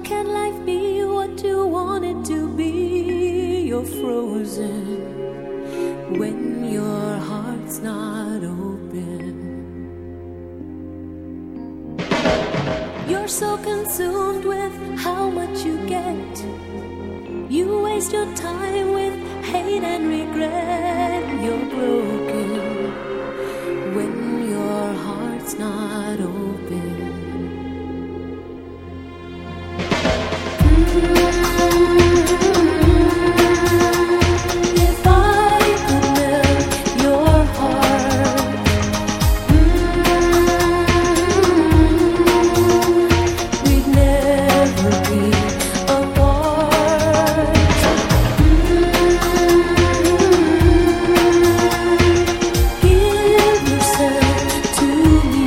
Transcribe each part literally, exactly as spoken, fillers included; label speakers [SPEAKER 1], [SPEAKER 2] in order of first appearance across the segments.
[SPEAKER 1] can life be what you want it to be? You're frozen when your heart's not open. You're so consumed with how much you get. You waste your time with hate and regret. You're broken when your heart's not open. If I could melt your heart, we'd never be apart. Give yourself to me.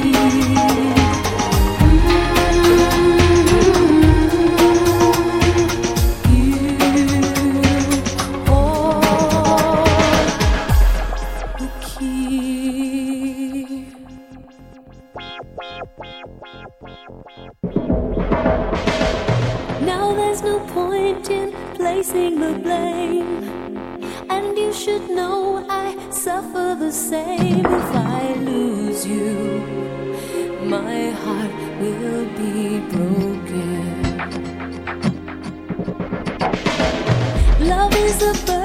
[SPEAKER 1] Now there's no point in placing the blame, and you should know I suffer the same. If I lose you, my heart will be broken. Love is a burden.